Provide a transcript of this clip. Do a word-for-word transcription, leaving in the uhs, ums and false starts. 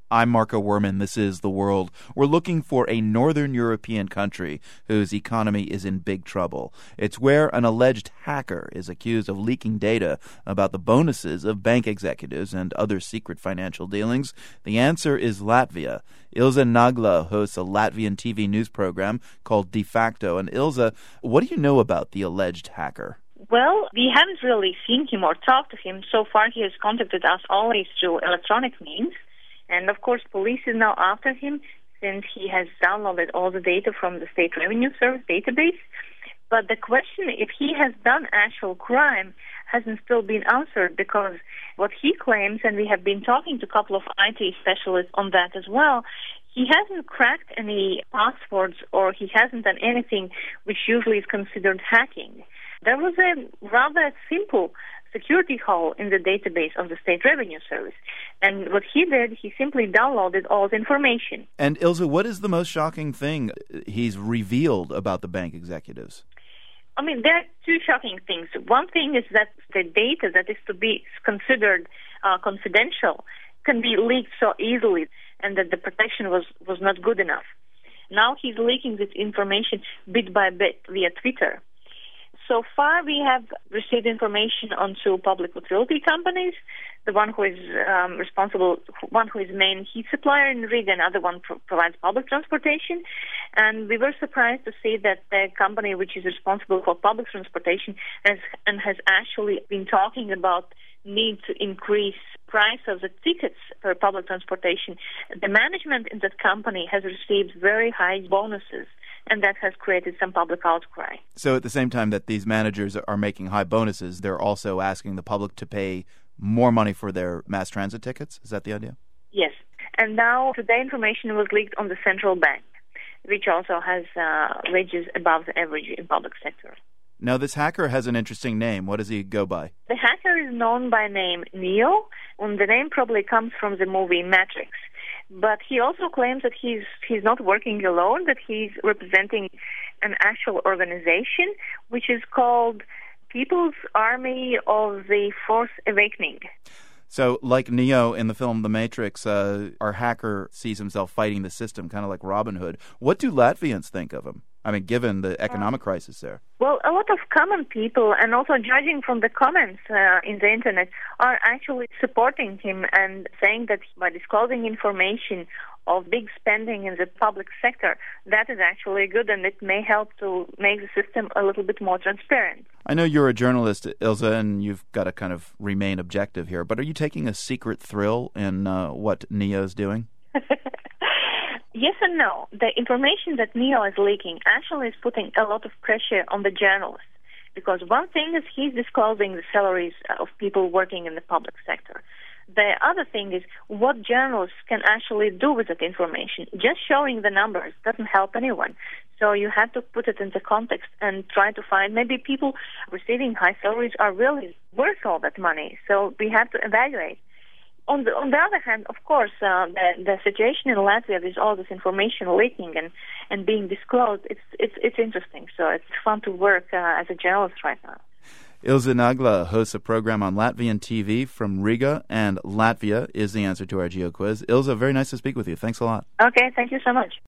I'm Marco Werman. This is The World. We're looking for a northern European country whose economy is in big trouble. It's where an alleged hacker is accused of leaking data about the bonuses of bank executives and other secret financial dealings. The answer is Latvia. Ilza Nagla hosts a Latvian T V news program called De Facto. And Ilza, what do you know about the alleged hacker? Well, we haven't really seen him or talked to him. So far, he has contacted us always through electronic means. And, of course, police is now after him since he has downloaded all the data from the State Revenue Service database. But the question if he has done actual crime hasn't still been answered, because what he claims, and we have been talking to a couple of I T specialists on that as well, he hasn't cracked any passwords or he hasn't done anything which usually is considered hacking. There was a rather simple security hole in the database of the State Revenue Service. And what he did, he simply downloaded all the information. And Ilza, what is the most shocking thing he's revealed about the bank executives? I mean, there are two shocking things. One thing is that the data that is to be considered uh, confidential can be leaked so easily, and that the protection was, was not good enough. Now he's leaking this information bit by bit via Twitter. So far, we have received information on two public utility companies, the one who is um, responsible, one who is main heat supplier in Riga, and other one pro- provides public transportation. And we were surprised to see that the company which is responsible for public transportation has, and has actually been talking about need to increase price of the tickets for public transportation. The management in that company has received very high bonuses, and that has created some public outcry. So at the same time that these managers are making high bonuses, they're also asking the public to pay more money for their mass transit tickets? Is that the idea? Yes. And now today information was leaked on the central bank, which also has uh, wages above the average in public sector. Now, this hacker has an interesting name. What does he go by? The hacker is known by name Neo, and the name probably comes from the movie Matrix. But he also claims that he's he's not working alone, that he's representing an actual organization, which is called People's Army of the Fourth Awakening. So, like Neo in the film The Matrix, uh, our hacker sees himself fighting the system, kind of like Robin Hood. What do Latvians think of him? I mean, given the economic crisis there. Well, a lot of common people, and also judging from the comments uh, in the internet, are actually supporting him and saying that by disclosing information of big spending in the public sector, that is actually good, and it may help to make the system a little bit more transparent. I know you're a journalist, Ilza, and you've got to kind of remain objective here, but are you taking a secret thrill in uh, what Neo's doing? Yes and no. The information that Neo is leaking actually is putting a lot of pressure on the journalists, because one thing is he's disclosing the salaries of people working in the public sector. The other thing is what journalists can actually do with that information. Just showing the numbers doesn't help anyone. So you have to put it into context and try to find maybe people receiving high salaries are really worth all that money. So we have to evaluate. On the, on the other hand, of course, uh, the, the situation in Latvia with all this information leaking and, and being disclosed, it's, it's, it's interesting. So it's fun to work uh, as a journalist right now. Ilza Nagla hosts a program on Latvian T V from Riga, and Latvia is the answer to our Geo Quiz. Ilza, very nice to speak with you. Thanks a lot. Okay, thank you so much.